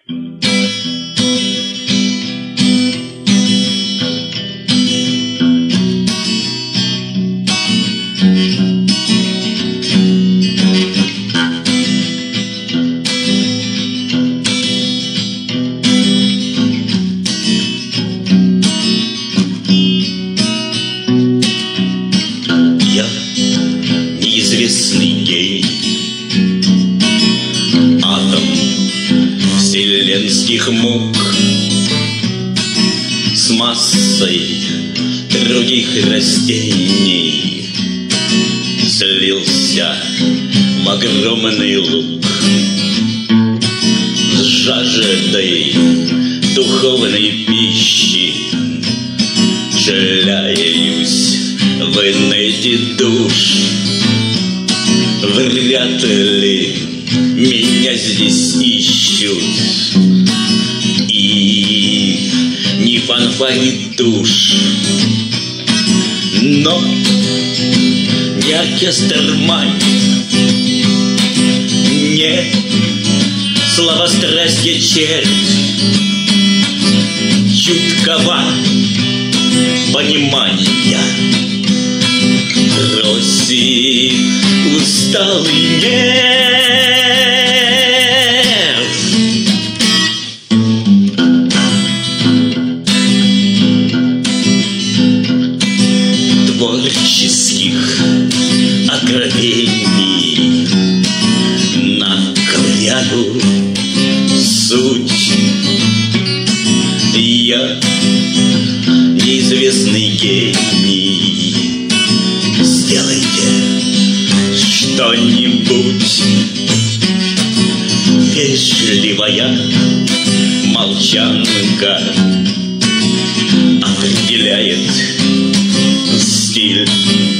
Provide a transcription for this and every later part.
Неизвестный гений, атом вселенских мук, с массой других растений слился в огромный луг. С жаждой духовной пищи шляюсь в инете душ. Вряд ли меня здесь ищут и не фанфарит душ, но не оркестр манит, не сладострастье черт, чуткого понимания просит усталый нерв. Творческих откровений наковыряю суть. Я неизвестный гений. Сделайте что-нибудь. Вежливая молчанка определяет стиль.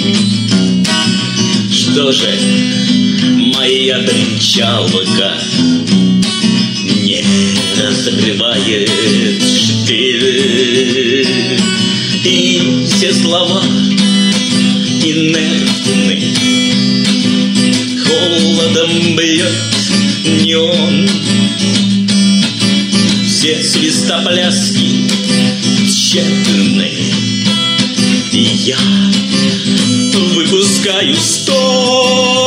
Что же моя бренчалка не разрывает штиль, и все слова инертны, холодом бьет неон. Все свистопляски тщетны, и я выпускаю стон.